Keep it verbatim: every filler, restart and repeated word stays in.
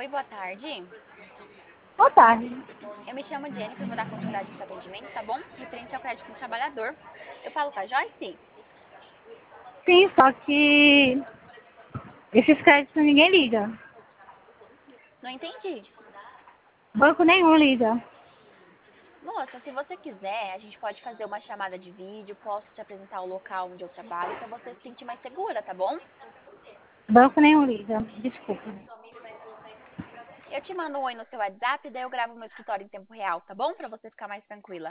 Oi, boa tarde. Boa tarde. Eu me chamo Jennifer, vou dar continuidade no seu atendimento, tá bom? Referente ao crédito do trabalhador. Eu falo com a Joyce? Sim, só que esses créditos ninguém liga. Não entendi. Banco nenhum liga. Moça, se você quiser, a gente pode fazer uma chamada de vídeo, posso te apresentar o local onde eu trabalho pra você se sentir mais segura, tá bom? Banco nenhum liga. Desculpa. Eu te mando um oi no seu WhatsApp, daí eu gravo meu escritório em tempo real, tá bom? Pra você ficar mais tranquila.